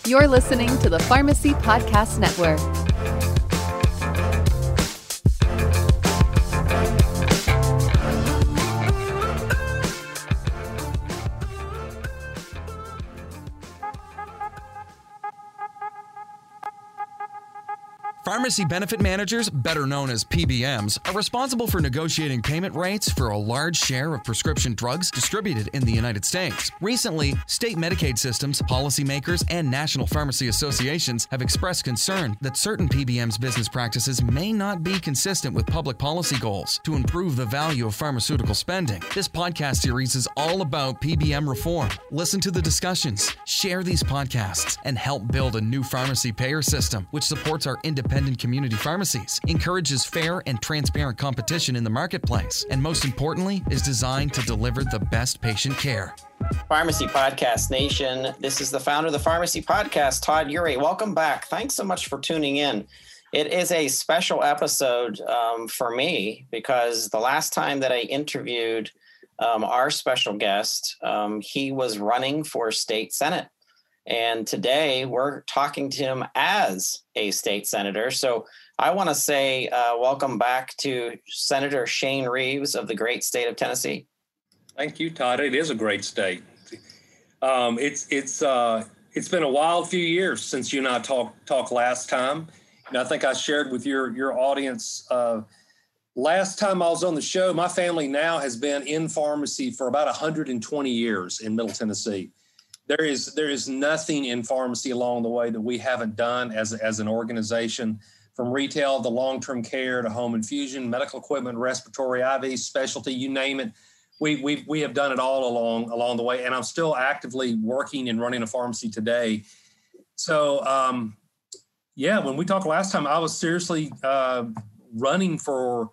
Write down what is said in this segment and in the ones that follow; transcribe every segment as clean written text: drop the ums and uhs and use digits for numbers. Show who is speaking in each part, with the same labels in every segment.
Speaker 1: You're listening to the Pharmacy Podcast Network.
Speaker 2: Pharmacy benefit managers, better known as PBMs, are responsible for negotiating payment rates for a large share of prescription drugs distributed in the United States. Recently, state Medicaid systems, policymakers, and national pharmacy associations have expressed concern that certain PBMs' business practices may not be consistent with public policy goals to improve the value of pharmaceutical spending. This podcast series is all about PBM reform. Listen to the discussions, share these podcasts, and help build a new pharmacy payer system which supports our independent community pharmacies, encourages fair and transparent competition in the marketplace, and most importantly, is designed to deliver the best patient care.
Speaker 3: Pharmacy Podcast Nation, this is the founder of the Pharmacy Podcast, Todd Eury. Welcome back. Thanks so much for tuning in. It is a special episode for me because the last time that I interviewed our special guest, he was running for state senate. And today we're talking to him as a state senator. So I want to say welcome back to Senator Shane Reeves of the great state of Tennessee.
Speaker 4: Thank you, Todd. It is a great state. It's been a wild few years since you and I talked last time. And I think I shared with your audience last time I was on the show, my family now has been in pharmacy for about 120 years in Middle Tennessee. There is nothing in pharmacy along the way that we haven't done as an organization, from retail to long-term care to home infusion, medical equipment, respiratory, IV, specialty, you name it. We have done it all along the way, and I'm still actively working and running a pharmacy today. So, when we talked last time, I was seriously running for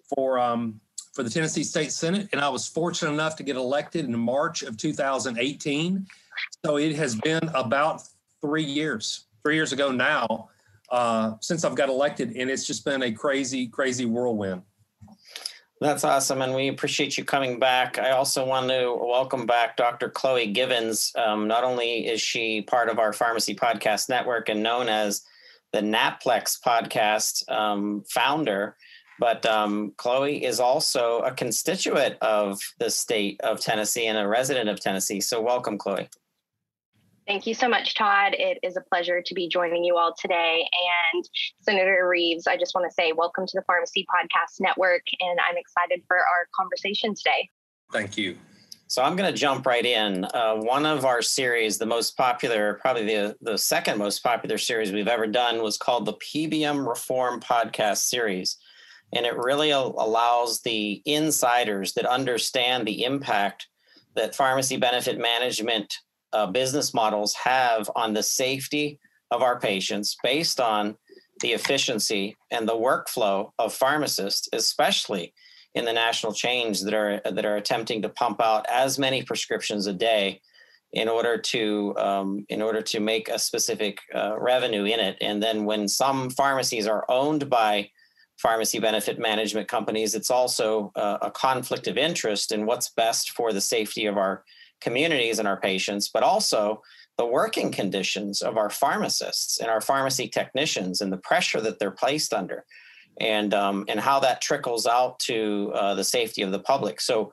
Speaker 4: the Tennessee State Senate, and I was fortunate enough to get elected in March of 2018. So it has been about 3 years ago now, since I've got elected, and it's just been a crazy, crazy whirlwind.
Speaker 3: That's awesome, and we appreciate you coming back. I also want to welcome back Dr. Chloe Givens. Not only is she part of our Pharmacy Podcast Network and known as the Naplex Podcast founder, but Chloe is also a constituent of the state of Tennessee and a resident of Tennessee. So welcome, Chloe.
Speaker 5: Thank you so much, Todd. It is a pleasure to be joining you all today. And Senator Reeves, I just want to say welcome to the Pharmacy Podcast Network, and I'm excited for our conversation today.
Speaker 4: Thank you.
Speaker 3: So I'm going to jump right in. One of our series, the most popular, probably the second most popular series we've ever done, was called the PBM Reform Podcast Series. And it really allows the insiders that understand the impact that pharmacy benefit management business models have on the safety of our patients based on the efficiency and the workflow of pharmacists, especially in the national chains that are attempting to pump out as many prescriptions a day in order to make a specific revenue in it. And then when some pharmacies are owned by pharmacy benefit management companies, it's also a conflict of interest in what's best for the safety of our communities and our patients, but also the working conditions of our pharmacists and our pharmacy technicians and the pressure that they're placed under, and how that trickles out to the safety of the public. So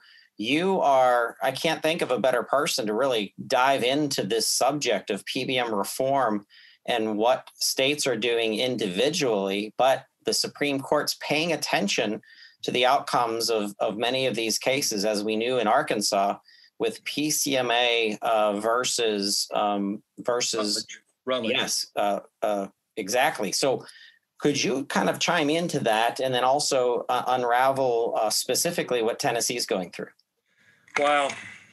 Speaker 3: I can't think of a better person to really dive into this subject of PBM reform and what states are doing individually, but the Supreme Court's paying attention to the outcomes of many of these cases, as we knew in Arkansas, with PCMA versus
Speaker 4: Rutledge.
Speaker 3: Yes, exactly. So could you kind of chime into that and then also unravel specifically what Tennessee is going through?
Speaker 4: Wow.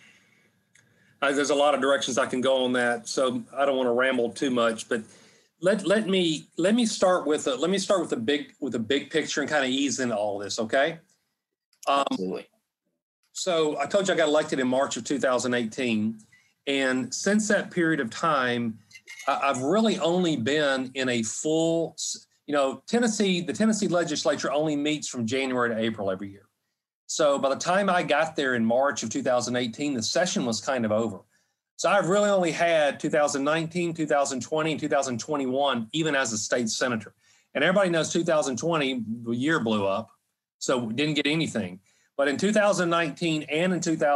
Speaker 4: There's a lot of directions I can go on that, so I don't want to ramble too much, but let me start with a big picture and kind of ease into all this, okay?
Speaker 3: Absolutely.
Speaker 4: So I told you I got elected in March of 2018. And since that period of time, I've really only been in a full, the Tennessee legislature only meets from January to April every year. So by the time I got there in March of 2018, the session was kind of over. So I've really only had 2019, 2020, and 2021, even as a state senator. And everybody knows 2020, the year blew up, so we didn't get anything. But in 2019 and in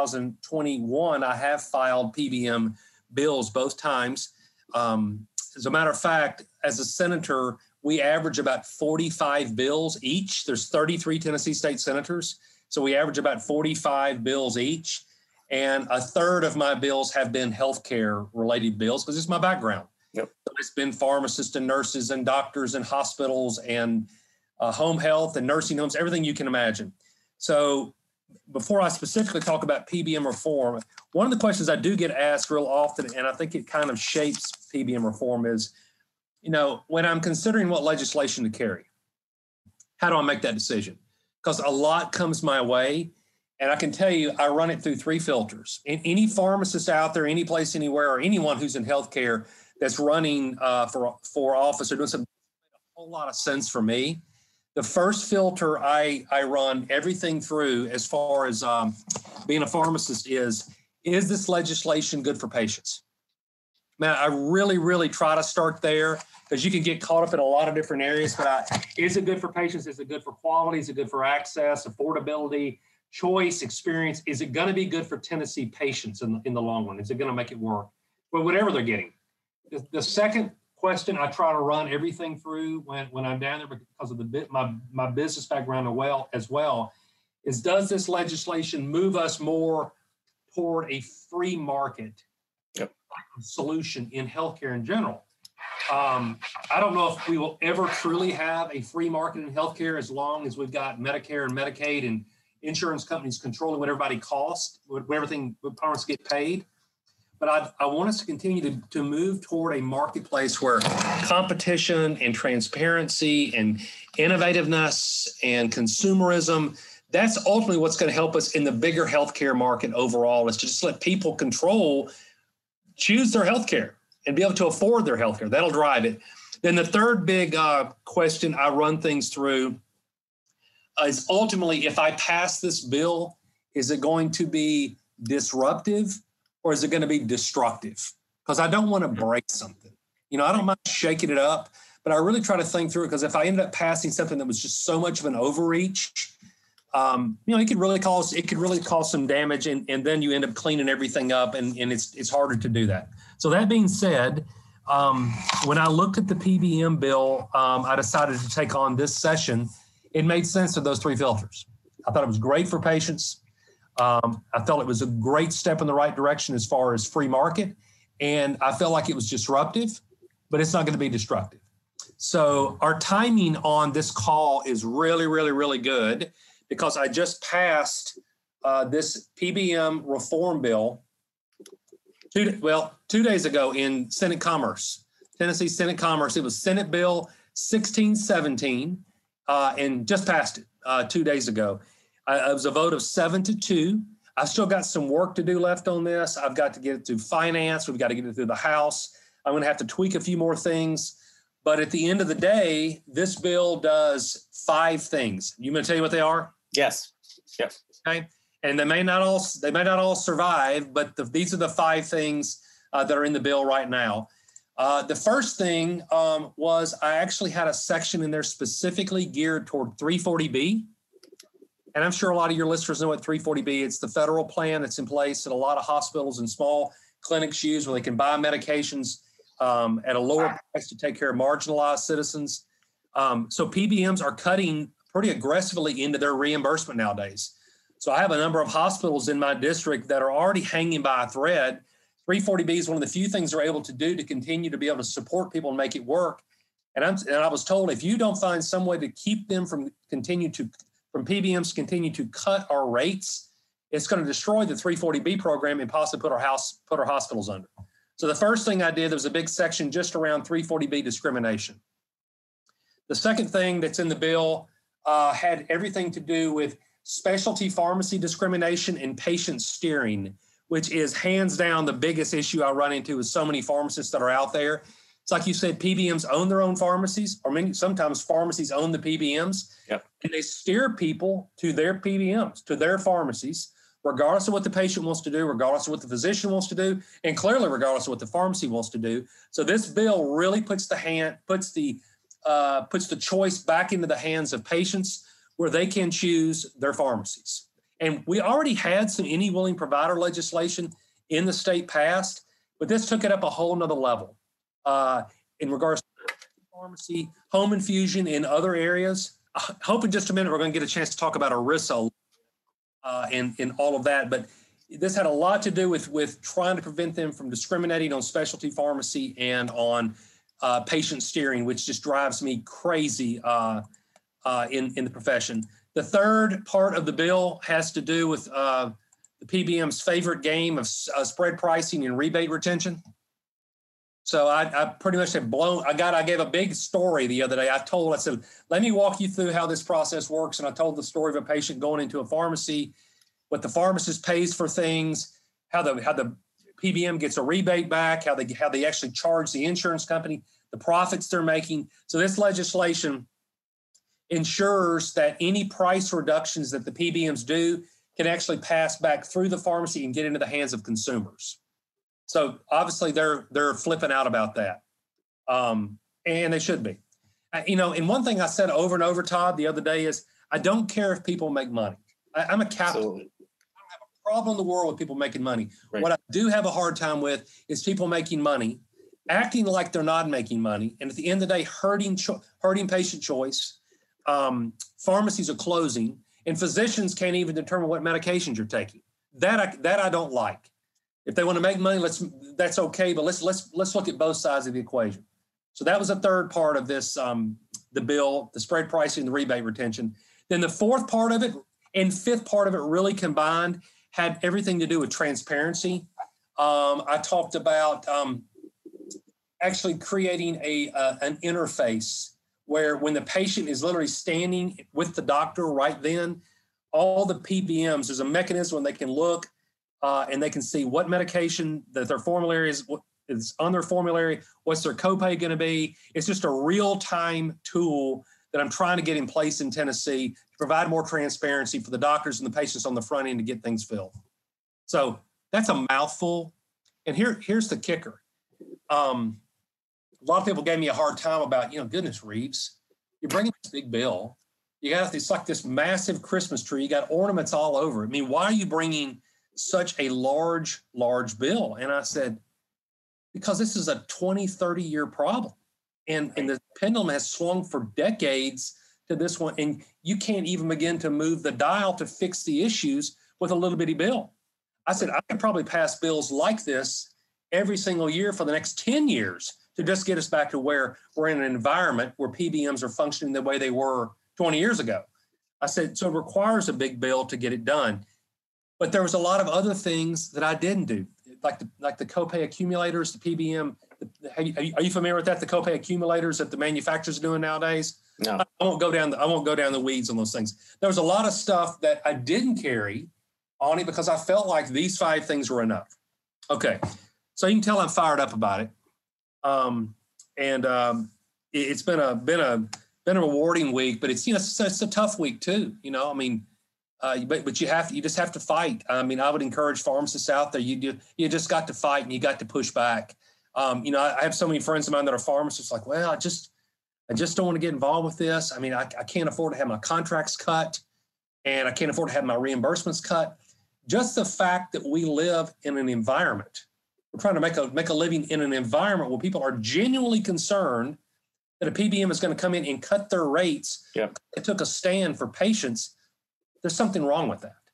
Speaker 4: 2021, I have filed PBM bills both times. As a matter of fact, as a senator, we average about 45 bills each. There's 33 Tennessee state senators, so we average about 45 bills each. And a third of my bills have been healthcare related bills because it's my background.
Speaker 3: Yep.
Speaker 4: So it's been pharmacists and nurses and doctors and hospitals and home health and nursing homes, everything you can imagine. So before I specifically talk about PBM reform, one of the questions I do get asked real often, and I think it kind of shapes PBM reform, is, when I'm considering what legislation to carry, how do I make that decision? Because a lot comes my way. And I can tell you, I run it through three filters. And any pharmacist out there, any place, anywhere, or anyone who's in healthcare that's running for office or doing something, a whole lot of sense for me. The first filter I run everything through as far as being a pharmacist is this legislation good for patients? Man, I really, really try to start there because you can get caught up in a lot of different areas. But is it good for patients? Is it good for quality? Is it good for access, affordability, choice, experience? Is it going to be good for Tennessee patients in the long run? Is it going to make it work? Well, whatever they're getting. The second question I try to run everything through when I'm down there because of my business background as well is, does this legislation move us more toward a free market solution in healthcare in general? I don't know if we will ever truly have a free market in healthcare as long as we've got Medicare and Medicaid and insurance companies controlling what everybody costs, what parents get paid. But I want us to continue to move toward a marketplace where competition and transparency and innovativeness and consumerism, that's ultimately what's going to help us in the bigger healthcare market overall, is to just let people choose their healthcare and be able to afford their healthcare. That'll drive it. Then the third big question I run things through is ultimately, if I pass this bill, is it going to be disruptive or is it going to be destructive? Because I don't want to break something. I don't mind shaking it up, but I really try to think through it, because if I ended up passing something that was just so much of an overreach, it could really cause some damage, and then you end up cleaning everything up, and it's harder to do that. So that being said, when I looked at the PBM bill, I decided to take on this session. It made sense of those three filters. I thought it was great for patients. I felt it was a great step in the right direction as far as free market. And I felt like it was disruptive, but it's not going to be destructive. So our timing on this call is really, really, really good, because I just passed this PBM reform bill 2 days ago in Senate Commerce, Tennessee Senate Commerce. It was Senate Bill 1617. And just passed it 2 days ago. It was a vote of 7-2. I've still got some work to do left on this. I've got to get it through finance. We've got to get it through the House. I'm going to have to tweak a few more things. But at the end of the day, this bill does 5 things. You going to tell you what they are?
Speaker 3: Yes. Yep.
Speaker 4: Okay. And they may not all survive, but these are the 5 things that are in the bill right now. The first thing was I actually had a section in there specifically geared toward 340B. And I'm sure a lot of your listeners know what 340B is. It's the federal plan that's in place that a lot of hospitals and small clinics use, where they can buy medications at a lower price to take care of marginalized citizens. So PBMs are cutting pretty aggressively into their reimbursement nowadays. So I have a number of hospitals in my district that are already hanging by a thread. 340B is one of the few things they're able to do to continue to be able to support people and make it work. And I was told, if you don't find some way to keep them from PBMs continue to cut our rates, it's going to destroy the 340B program and possibly put our hospitals under. So the first thing I did, there was a big section just around 340B discrimination. The second thing that's in the bill had everything to do with specialty pharmacy discrimination and patient steering, which is hands down the biggest issue I run into with so many pharmacists that are out there. It's like you said, PBMs own their own pharmacies, or sometimes pharmacies own the PBMs.
Speaker 3: Yep.
Speaker 4: And they steer people to their PBMs, to their pharmacies, regardless of what the patient wants to do, regardless of what the physician wants to do, and clearly regardless of what the pharmacy wants to do. So this bill really puts the choice back into the hands of patients where they can choose their pharmacies. And we already had some any willing provider legislation in the state passed, but this took it up a whole nother level in regards to pharmacy, home infusion in other areas. I hope in just a minute we're going to get a chance to talk about ERISA and all of that. But this had a lot to do with trying to prevent them from discriminating on specialty pharmacy and on patient steering, which just drives me crazy in the profession. The third part of the bill has to do with the PBM's favorite game of spread pricing and rebate retention. So I pretty much have I gave a big story the other day. I said, let me walk you through how this process works. And I told the story of a patient going into a pharmacy, what the pharmacist pays for things, how the PBM gets a rebate back, how they actually charge the insurance company, the profits they're making. So this legislation ensures that any price reductions that the PBMs do can actually pass back through the pharmacy and get into the hands of consumers. So obviously they're flipping out about that, and they should be. And one thing I said over and over, Todd, the other day is I don't care if people make money. I'm a capitalist.
Speaker 3: Absolutely.
Speaker 4: I don't have a problem in the world with people making money.
Speaker 3: Right.
Speaker 4: What I do have a hard time with is people making money, acting like they're not making money, and at the end of the day, hurting patient choice. Pharmacies are closing, and physicians can't even determine what medications you're taking. That I don't like. If they want to make money, that's okay. But let's look at both sides of the equation. So that was the third part of this, the bill, the spread pricing, the rebate retention. Then the fourth part of it and fifth part of it really combined had everything to do with transparency. I talked about actually creating an interface where when the patient is literally standing with the doctor right then, all the PBMs, there's a mechanism when they can look and they can see what medication that their formulary is on their formulary, what's their copay going to be. It's just a real-time tool that I'm trying to get in place in Tennessee to provide more transparency for the doctors and the patients on the front end to get things filled. So that's a mouthful. And here's the kicker. A lot of people gave me a hard time about, goodness, Reeves, you're bringing this big bill. You got it's like this massive Christmas tree. You got ornaments all over. I mean, why are you bringing such a large bill? And I said, because this is a 20, 30-year problem. And the pendulum has swung for decades to this one. And you can't even begin to move the dial to fix the issues with a little bitty bill. I said, I could probably pass bills like this every single year for the next 10 years to just get us back to where we're in an environment where PBMs are functioning the way they were 20 years ago. I said, so it requires a big bill to get it done. But there was a lot of other things that I didn't do, like the copay accumulators, the PBM. Are you familiar with that? The copay accumulators that the manufacturers are doing nowadays?
Speaker 3: No.
Speaker 4: I won't go down the weeds on those things. There was a lot of stuff that I didn't carry on it because I felt like these 5 things were enough. Okay, so you can tell I'm fired up about it, it's been a rewarding week, but it's it's a tough week too. I mean. But you just have to fight. I mean, I would encourage pharmacists out there. You just got to fight and you got to push back. I have so many friends of mine that are pharmacists. Like, well, I just don't want to get involved with this. I mean, I can't afford to have my contracts cut, and I can't afford to have my reimbursements cut. Just the fact that we live in an environment, we're trying to make a living in an environment where people are genuinely concerned that a PBM is going to come in and cut their rates.
Speaker 3: Yep.
Speaker 4: It took a stand for patients. There's something wrong with that.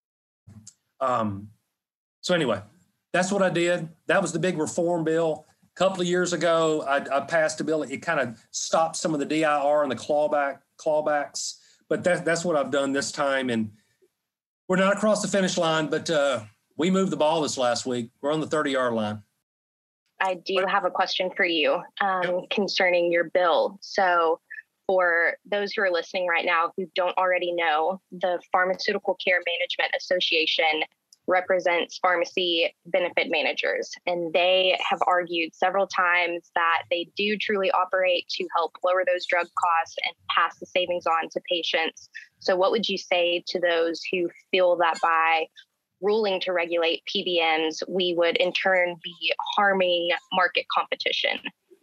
Speaker 4: So anyway, that's what I did. That was the big reform bill. A couple of years ago, I passed a bill. It kind of stopped some of the DIR and the clawbacks. But that's what I've done this time. And we're not across the finish line, but we moved the ball this last week. We're on the 30-yard line.
Speaker 5: I do have a question for you concerning your bill. So for those who are listening right now who don't already know, the Pharmaceutical Care Management Association represents pharmacy benefit managers, and they have argued several times that they do truly operate to help lower those drug costs and pass the savings on to patients. So what would you say to those who feel that by ruling to regulate PBMs, we would in turn be harming market competition?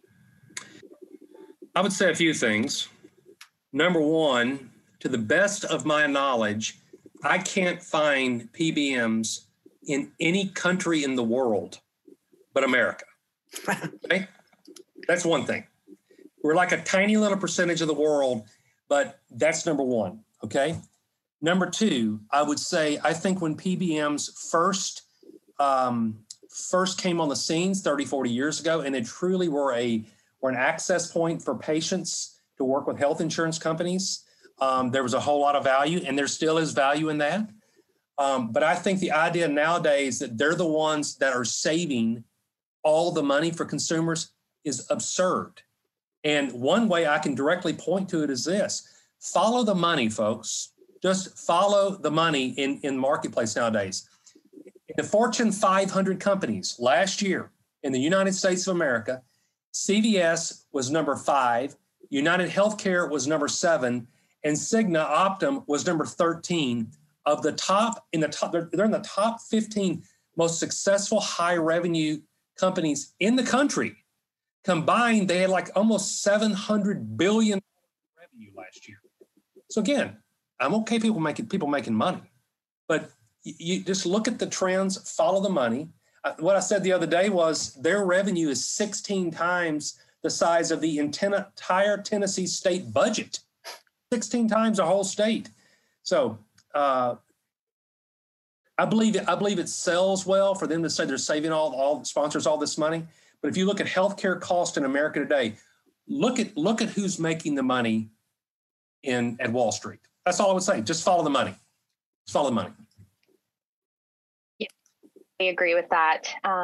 Speaker 4: I would say a few things. Number one, to the best of my knowledge, I can't find PBMs in any country in the world but America. Okay? That's one thing. We're like a tiny little percentage of the world, but that's number one, okay? Number two, I would say, I think when PBMs first came on the scenes 30, 40 years ago, and they truly were an access point for patients to work with health insurance companies, there was a whole lot of value, and there still is value in that. But I think the idea nowadays that they're the ones that are saving all the money for consumers is absurd. And one way I can directly point to it is this: follow the money, folks. Just follow the money in marketplace nowadays. In the Fortune 500 companies last year in the United States of America, CVS was number 5, United Healthcare was number 7, and Cigna Optum was number 13 of the top. They're in the top 15 most successful high revenue companies in the country. Combined, they had like almost $700 billion revenue last year. So again, I'm okay people making money, but you just look at the trends, follow the money. What I said the other day was their revenue is 16 times the size of the entire Tennessee state budget, 16 times the whole state. So I believe it sells well for them to say they're saving all sponsors all this money. But if you look at healthcare cost in America today, look at who's making the money at Wall Street. That's all I would say. Just follow the money. Just follow the money.
Speaker 5: Yeah, I agree with that.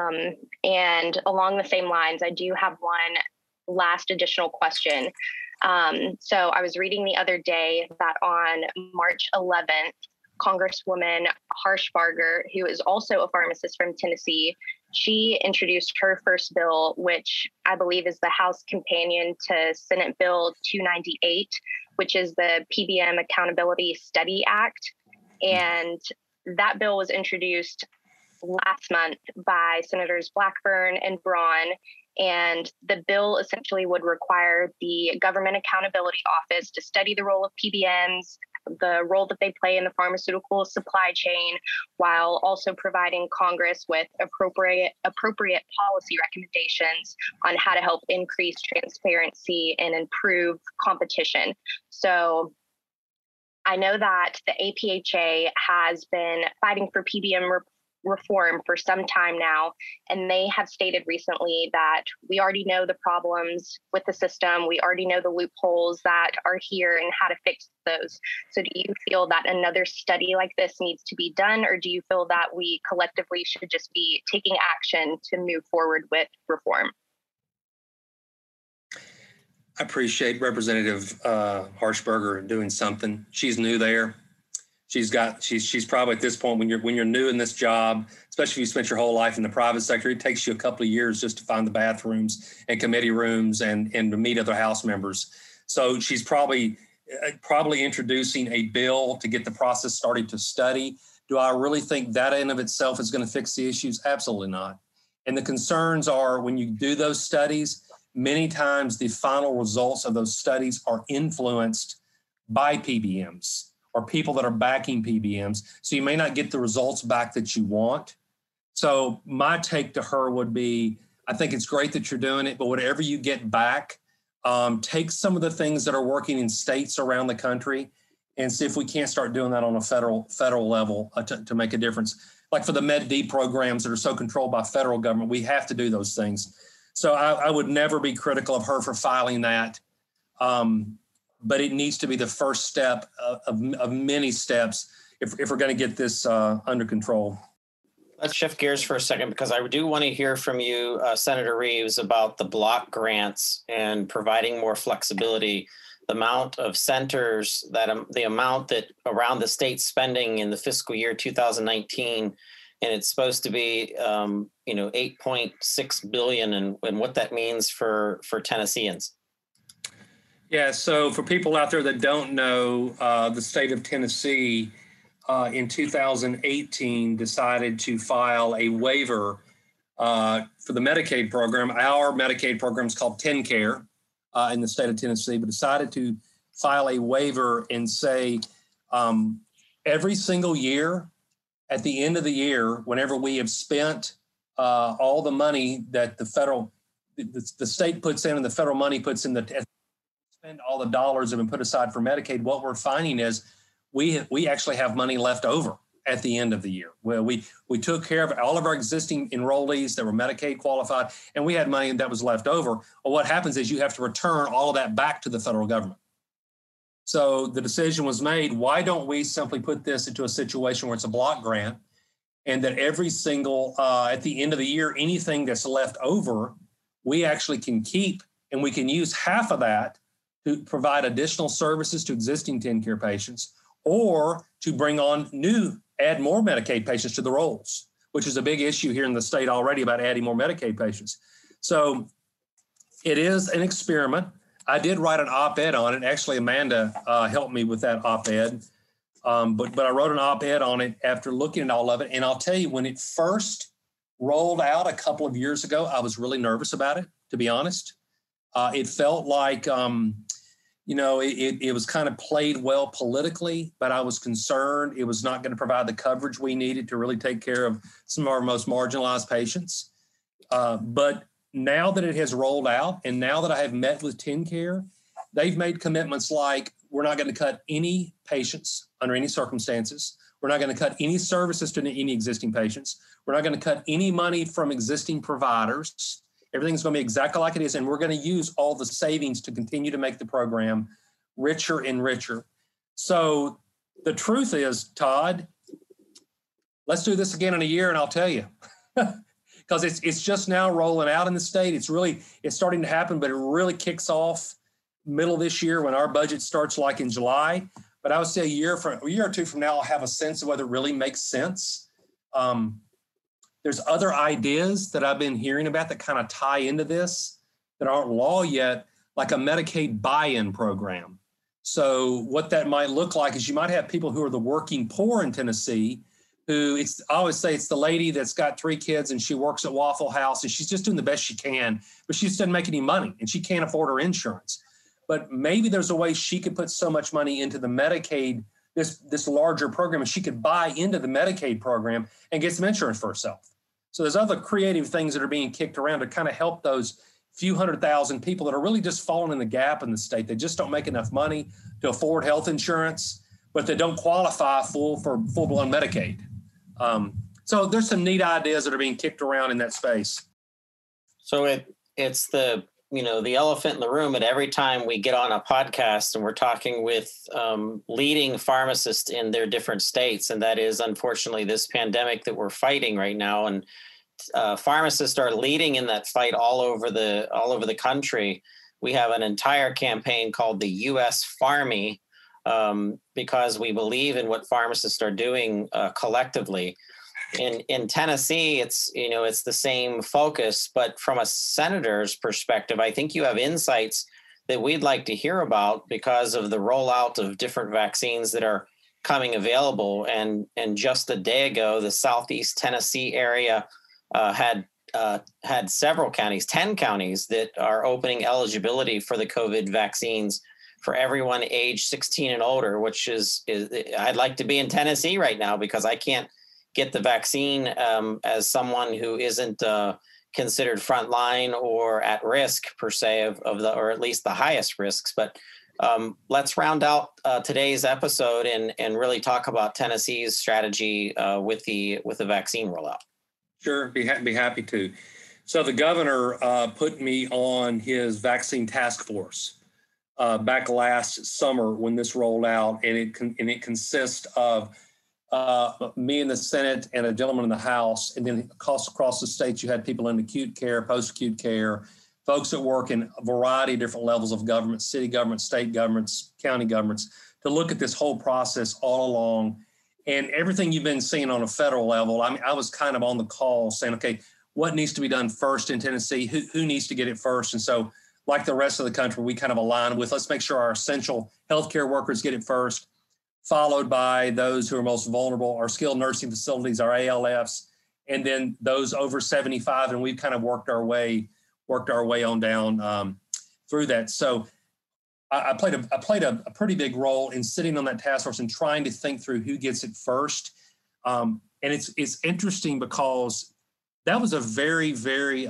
Speaker 5: And along the same lines, I do have one last additional question. So I was reading the other day that on March 11th, Congresswoman Harshbarger, who is also a pharmacist from Tennessee, she introduced her first bill, which I believe is the House companion to Senate Bill 298, which is the PBM Accountability Study Act. And that bill was introduced last month by Senators Blackburn and Braun. And the bill essentially would require the Government Accountability Office to study the role of PBMs, the role that they play in the pharmaceutical supply chain, while also providing Congress with appropriate policy recommendations on how to help increase transparency and improve competition. So I know that the APHA has been fighting for PBM reform for some time now, and they have stated recently that we already know the problems with the system. We already know the loopholes that are here and how to fix those. So do you feel that another study like this needs to be done, or do you feel that we collectively should just be taking action to move forward with reform?
Speaker 4: I appreciate Representative Harshbarger doing something. She's new there. She's probably at this point when you're new in this job, especially if you spent your whole life in the private sector, it takes you a couple of years just to find the bathrooms and committee rooms and to meet other House members. So she's probably introducing a bill to get the process started to study. Do I really think that in of itself is going to fix the issues? Absolutely not. And the concerns are when you do those studies, many times the final results of those studies are influenced by PBMs or people that are backing PBMs. So you may not get the results back that you want. So my take to her would be, I think it's great that you're doing it, but whatever you get back, take some of the things that are working in states around the country and see if we can't start doing that on a federal level to make a difference. Like for the Med D programs that are so controlled by federal government, we have to do those things. So I would never be critical of her for filing that. But it needs to be the first step of many steps if we're going to get this under control.
Speaker 3: Let's shift gears for a second, because I do want to hear from you, Senator Reeves, about the block grants and providing more flexibility, the amount of centers, the amount that around the state spending in the fiscal year 2019, and it's supposed to be, $8.6 billion, and what that means for Tennesseans. Yeah,
Speaker 4: so for people out there that don't know, the state of Tennessee in 2018 decided to file a waiver for the Medicaid program. Our Medicaid program is called TennCare in the state of Tennessee, but decided to file a waiver and say every single year, at the end of the year, whenever we have spent all the money that the state puts in and the federal money puts in, spend all the dollars that have been put aside for Medicaid, what we're finding is we actually have money left over at the end of the year. Well, we took care of all of our existing enrollees that were Medicaid qualified, and we had money that was left over. Well, what happens is you have to return all of that back to the federal government. So the decision was made, why don't we simply put this into a situation where it's a block grant, and that every single, at the end of the year, anything that's left over, we actually can keep, and we can use half of that to provide additional services to existing TennCare patients, or to bring on add more Medicaid patients to the rolls, which is a big issue here in the state already about adding more Medicaid patients. So it is an experiment. I did write an op-ed on it. Actually, Amanda helped me with that op-ed. But I wrote an op-ed on it after looking at all of it. And I'll tell you, when it first rolled out a couple of years ago, I was really nervous about it, to be honest. It felt like, it was kind of played well politically, but I was concerned it was not going to provide the coverage we needed to really take care of some of our most marginalized patients. But now that it has rolled out, and now that I have met with TennCare, they've made commitments like, we're not going to cut any patients under any circumstances. We're not going to cut any services to any existing patients. We're not going to cut any money from existing providers. Everything's going to be exactly like it is, and we're going to use all the savings to continue to make the program richer and richer. So the truth is, Todd, let's do this again in a year, and I'll tell you. Because it's just now rolling out in the state. It's starting to happen, but it really kicks off middle of this year when our budget starts like in July. But I would say a year or two from now, I'll have a sense of whether it really makes sense. There's other ideas that I've been hearing about that kind of tie into this that aren't law yet, like a Medicaid buy-in program. So what that might look like is you might have people who are the working poor in Tennessee I always say it's the lady that's got 3 kids and she works at Waffle House and she's just doing the best she can, but she just doesn't make any money and she can't afford her insurance. But maybe there's a way she could put so much money into the Medicaid, this larger program, and she could buy into the Medicaid program and get some insurance for herself. So there's other creative things that are being kicked around to kind of help those few 100,000 people that are really just falling in the gap in the state. They just don't make enough money to afford health insurance, but they don't qualify for full-blown Medicaid. So there's some neat ideas that are being kicked around in that space.
Speaker 3: So it's the elephant in the room at every time we get on a podcast and we're talking with leading pharmacists in their different states. And that is, unfortunately, this pandemic that we're fighting right now. And pharmacists are leading in that fight all over the country. We have an entire campaign called the U.S. Pharmy, because we believe in what pharmacists are doing collectively. In Tennessee, it's the same focus, but from a senator's perspective, I think you have insights that we'd like to hear about because of the rollout of different vaccines that are coming available. And just a day ago, the Southeast Tennessee area had several counties, 10 counties that are opening eligibility for the COVID vaccines for everyone age 16 and older, which is I'd like to be in Tennessee right now because I can't get the vaccine as someone who isn't considered frontline or at risk per se or at least the highest risks. But let's round out today's episode and really talk about Tennessee's strategy with the vaccine rollout.
Speaker 4: Sure, be happy to. So the governor put me on his vaccine task force back last summer when this rolled out, and it consists of me in the Senate and a gentleman in the House, and then across the states you had people in acute care, post-acute care, folks that work in a variety of different levels of government, city governments, state governments, county governments, to look at this whole process all along. And everything you've been seeing on a federal level, I was kind of on the call saying, okay, what needs to be done first in Tennessee? Who needs to get it first? And so, like the rest of the country, we kind of align with, let's make sure our essential healthcare workers get it first. followed by those who are most vulnerable, our skilled nursing facilities, our ALFs, and then those over 75. And we've kind of worked our way on down through that. So I played a pretty big role in sitting on that task force and trying to think through who gets it first. And it's interesting because that was a very, very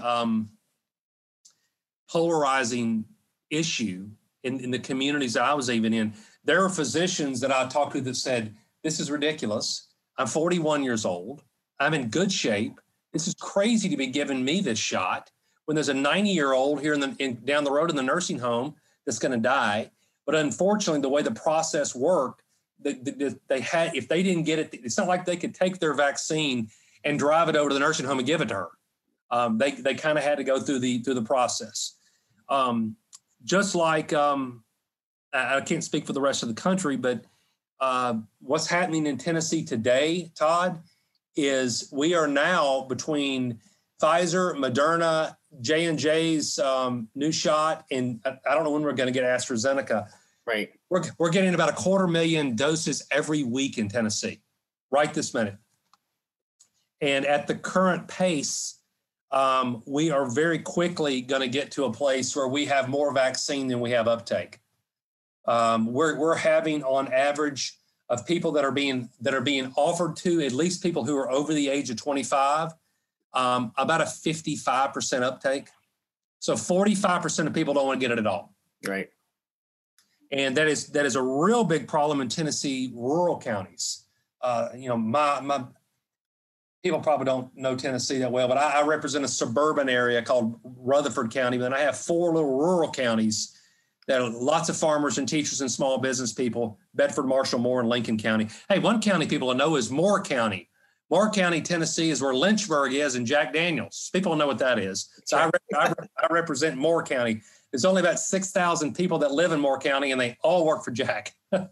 Speaker 4: polarizing issue in the communities that I was even in. There are physicians that I talked to that said, this is ridiculous. I'm 41 years old. I'm in good shape. This is crazy to be giving me this shot when there's a 90-year-old here down the road in the nursing home that's going to die. But unfortunately, the way the process worked, they had, if they didn't get it, it's not like they could take their vaccine and drive it over to the nursing home and give it to her. They kind of had to go through the process. Just like, I can't speak for the rest of the country, but what's happening in Tennessee today, Todd, is we are now between Pfizer, Moderna, J&J's new shot, and I don't know when we're going to get AstraZeneca.
Speaker 3: Right.
Speaker 4: We're getting about 250,000 doses every week in Tennessee, right this minute. And at the current pace, we are very quickly going to get to a place where we have more vaccine than we have uptake. We're having on average of people that are being offered to, at least people who are over the age of 25, about a 55% uptake. So 45% of people don't want to get it at all.
Speaker 3: Right.
Speaker 4: And that is a real big problem in Tennessee rural counties. My people probably don't know Tennessee that well, but I represent a suburban area called Rutherford County, and I have 4 little rural counties that are lots of farmers and teachers and small business people: Bedford, Marshall, Moore, and Lincoln County. Hey, one county people know is Moore County. Moore County, Tennessee is where Lynchburg is and Jack Daniels. People know what that is. So I represent Moore County. There's only about 6,000 people that live in Moore County, and they all work for Jack.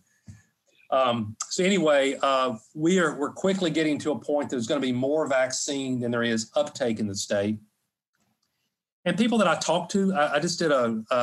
Speaker 4: So anyway, we're quickly getting to a point that there's going to be more vaccine than there is uptake in the state. And people that I talked to, I just did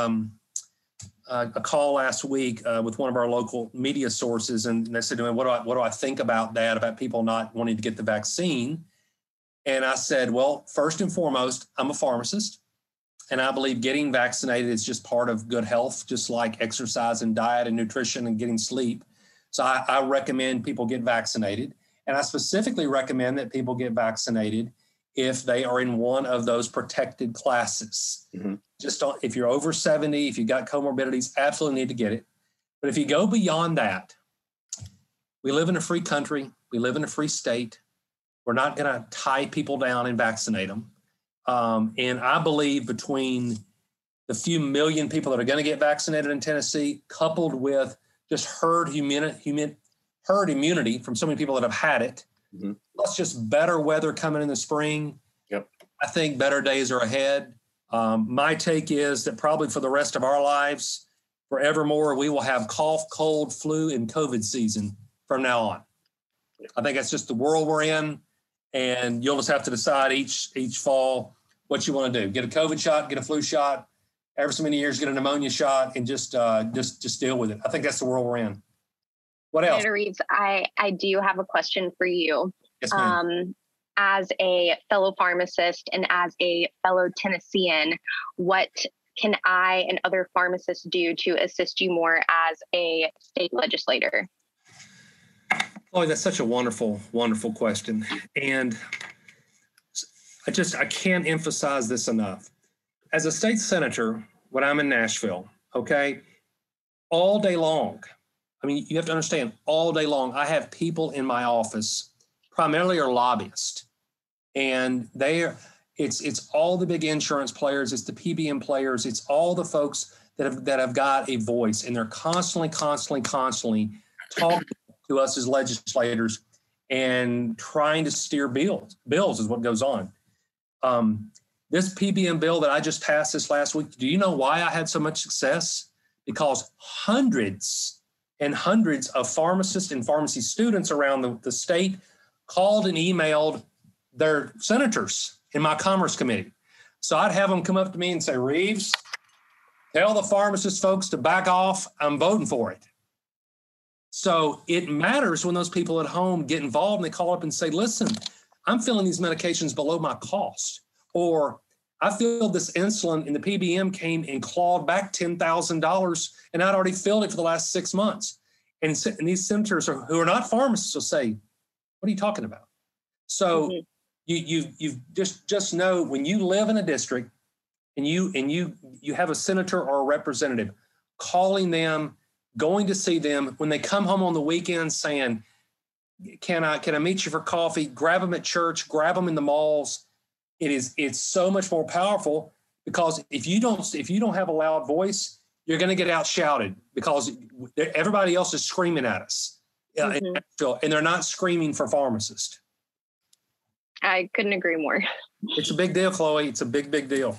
Speaker 4: a call last week with one of our local media sources, and they said to me, what do I think about that, about people not wanting to get the vaccine? And I said, well, first and foremost, I'm a pharmacist, and I believe getting vaccinated is just part of good health, just like exercise and diet and nutrition and getting sleep. So I recommend people get vaccinated, and I specifically recommend that people get vaccinated if they are in one of those protected classes. Mm-hmm. If you're over 70, if you've got comorbidities, absolutely need to get it. But if you go beyond that, we live in a free country. We live in a free state. We're not going to tie people down and vaccinate them. And I believe between the few million people that are going to get vaccinated in Tennessee, coupled with just herd immunity from so many people that have had it, mm-hmm. plus just better weather coming in the spring,
Speaker 3: yep.
Speaker 4: I think better days are ahead. My take is that probably for the rest of our lives, forevermore, we will have cough, cold, flu, and COVID season from now on. I think that's just the world we're in, and you'll just have to decide each fall what you want to do. Get a COVID shot, get a flu shot, every so many years get a pneumonia shot, and just deal with it. I think that's the world we're in. What else?
Speaker 5: Senator Reeves, I do have a question for you.
Speaker 4: Yes, ma'am.
Speaker 5: As a fellow pharmacist and as a fellow Tennessean, what can I and other pharmacists do to assist you more as a state legislator?
Speaker 4: Oh, that's such a wonderful, wonderful question. And I can't emphasize this enough. As a state senator, when I'm in Nashville, okay, all day long, I mean, you have to understand, all day long, I have people in my office, primarily are lobbyists. And it's all the big insurance players, it's the PBM players, it's all the folks that have got a voice, and they're constantly talking to us as legislators and trying to steer bills is what goes on. This PBM bill that I just passed this last week, do you know why I had so much success? Because hundreds and hundreds of pharmacists and pharmacy students around the state called and emailed their senators in my Commerce Committee. So I'd have them come up to me and say, Reeves, tell the pharmacist folks to back off. I'm voting for it. So it matters when those people at home get involved and they call up and say, listen, I'm filling these medications below my cost. Or I filled this insulin and the PBM came and clawed back $10,000 and I'd already filled it for the last 6 months. And these senators who are not pharmacists will say, what are you talking about? So you just know when you live in a district and you have a senator or a representative, calling them, going to see them, when they come home on the weekend saying, can I meet you for coffee, grab them at church, grab them in the malls. It's so much more powerful, because if you don't have a loud voice, you're going to get out shouted, because everybody else is screaming at us. And they're not screaming for pharmacists.
Speaker 5: I couldn't agree more.
Speaker 4: It's a big deal, Chloe. It's a big, big deal.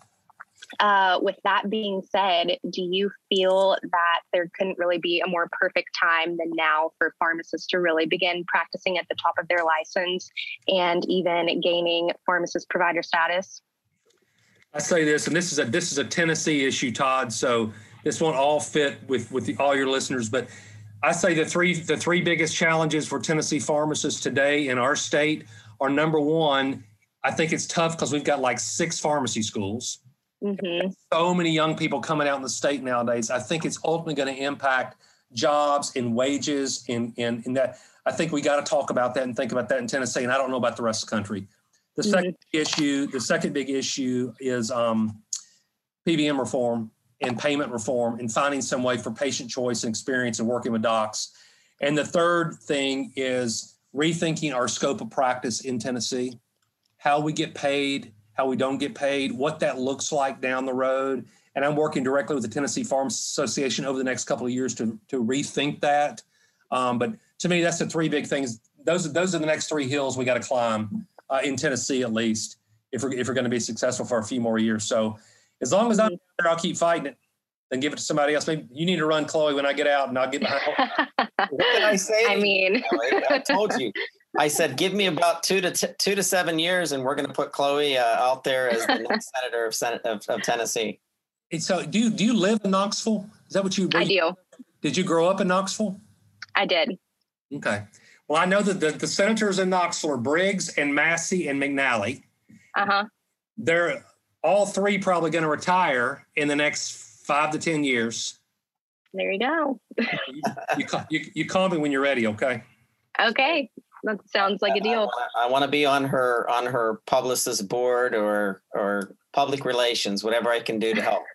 Speaker 5: With that being said, do you feel that there couldn't really be a more perfect time than now for pharmacists to really begin practicing at the top of their license and even gaining pharmacist provider status?
Speaker 4: I say this, and this is a Tennessee issue, Todd, so this won't all fit with all your listeners, but I say the three biggest challenges for Tennessee pharmacists today in our state are, number one, I think it's tough because we've got like 6 pharmacy schools. Mm-hmm. So many young people coming out in the state nowadays. I think it's ultimately going to impact jobs and wages, and that I think we got to talk about that and think about that in Tennessee. And I don't know about the rest of the country. The second big issue is PBM reform and payment reform, and finding some way for patient choice and experience and working with docs. And the third thing is rethinking our scope of practice in Tennessee, how we get paid, how we don't get paid, what that looks like down the road. And I'm working directly with the Tennessee Pharmacists Association over the next couple of years to rethink that. But to me, that's the 3 big things. Those are the next 3 hills we got to climb in Tennessee, at least, if we're going to be successful for a few more years. So as long as I'm there, I'll keep fighting it. Then give it to somebody else. Maybe you need to run, Chloe, when I get out, and I'll get behind.
Speaker 3: What did I say? I told you. I said, give me about 2 to 7 years, and we're going to put Chloe out there as the next senator of Tennessee.
Speaker 4: And so, do you live in Knoxville? Is that what you?
Speaker 5: I do.
Speaker 4: Did you grow up in Knoxville?
Speaker 5: I did.
Speaker 4: Okay. Well, I know that the senators in Knoxville are Briggs and Massey and McNally. They're all 3 probably going to retire in the next 5 to 10 years.
Speaker 5: There you go.
Speaker 4: You call me when you're ready, okay?
Speaker 5: Okay. That sounds like a deal.
Speaker 3: I want to be on her publicist board or public relations, whatever I can do to help.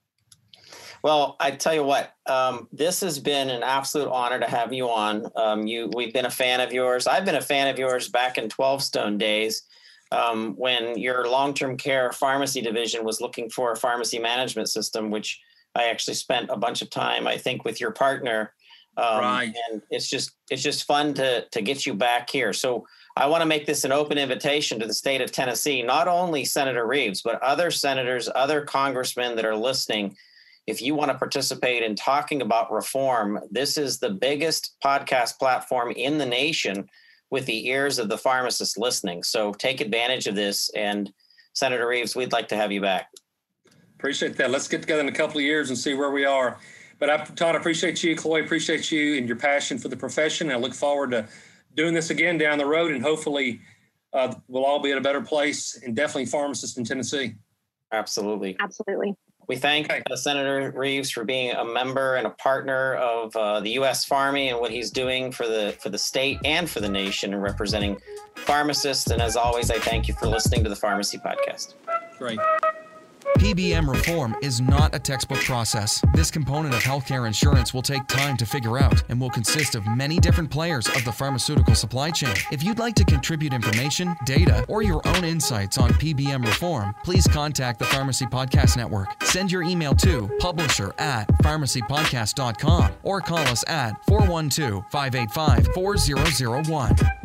Speaker 3: Well, I tell you what, this has been an absolute honor to have you on. We've been a fan of yours. I've been a fan of yours back in 12 Stone days, when your long-term care pharmacy division was looking for a pharmacy management system, which I actually spent a bunch of time, I think, with your partner. Right. And it's just fun to get you back here. So I want to make this an open invitation to the state of Tennessee, not only Senator Reeves, but other senators, other congressmen that are listening. If you want to participate in talking about reform, this is the biggest podcast platform in the nation with the ears of the pharmacists listening. So take advantage of this. And Senator Reeves, we'd like to have you back.
Speaker 4: Appreciate that. Let's get together in a couple of years and see where we are. But Todd, I appreciate you. Chloe, appreciate you and your passion for the profession. I look forward to doing this again down the road, and hopefully we'll all be in a better place, and definitely pharmacists in Tennessee.
Speaker 3: Absolutely.
Speaker 5: Absolutely.
Speaker 3: We thank Senator Reeves for being a member and a partner of the U.S. Pharmy and what he's doing for the state and for the nation and representing pharmacists. And as always, I thank you for listening to the Pharmacy Podcast.
Speaker 4: Great.
Speaker 2: PBM reform is not a textbook process. This component of healthcare insurance will take time to figure out and will consist of many different players of the pharmaceutical supply chain. If you'd like to contribute information, data, or your own insights on PBM reform, please contact the Pharmacy Podcast Network. Send your email to publisher@pharmacypodcast.com or call us at 412-585-4001.